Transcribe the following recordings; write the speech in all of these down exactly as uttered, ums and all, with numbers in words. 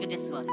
with this one.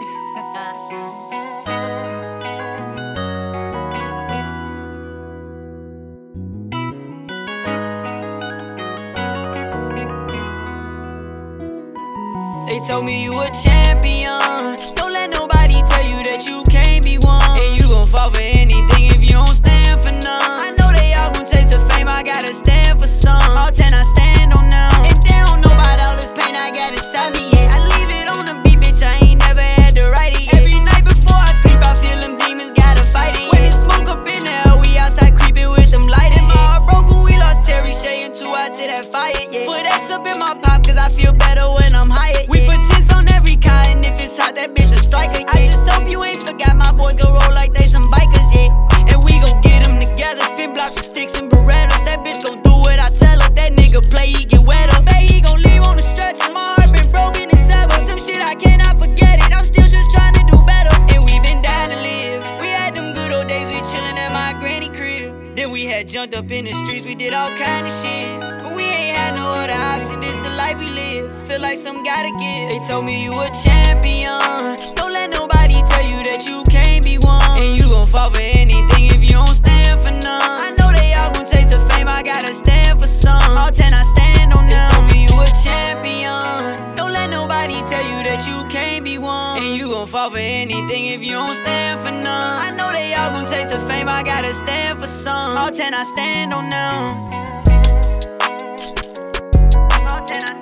They told me you a champion. Don't let nobody tell you that you can't be one. And you gon' fall for anything if you don't stand for none. I know they all gon' taste the fame, I gotta stand for some. All ten I stand on now. And they don't know about all this pain I got inside me, yeah. I leave it on the beat, bitch, I ain't never had to write it, yeah. Every night before I sleep, I feel them demons, gotta fight it, yeah. When it's smoke up in the air, we outside creeping with them lighters, yeah. My heart broken, we lost Terry Shay and two out to that fire, yeah. Put X up in my pop, cause I feel better when I'm higher, yeah. We put tits on every car, and if it's hot, that bitch a striker, yeah. I just hope you ain't forgot my boys go roll like they some bikers, yeah. And we gon' get them together, spin blocks with sticks and Berettas. That bitch gon' do what I tell her, that nigga play, he get wetter. Bet he gon' leave on the stretch, and my heart been broken and severed. Some shit I cannot forget it, I'm still just trying to do better. And we been dying to live, we had them good old days, we chillin' at my granny crib. Then we had jumped up in the streets, we did all kind of shit. But we ain't had no other option, this the life we live. Feel like some gotta give. They told me you a champion. Don't let nobody tell you that you can't be one. And you gon' fall for anything if you don't stand for none. I know they all gon' taste the fame, I gotta stand for some. All ten I stand on now. They told me you a champion. Don't let nobody tell you that you can't be one. And you gon' fall for anything if you don't stand for none. I know they all gon' taste the fame, I gotta stand for some. All ten I stand on now. All ten I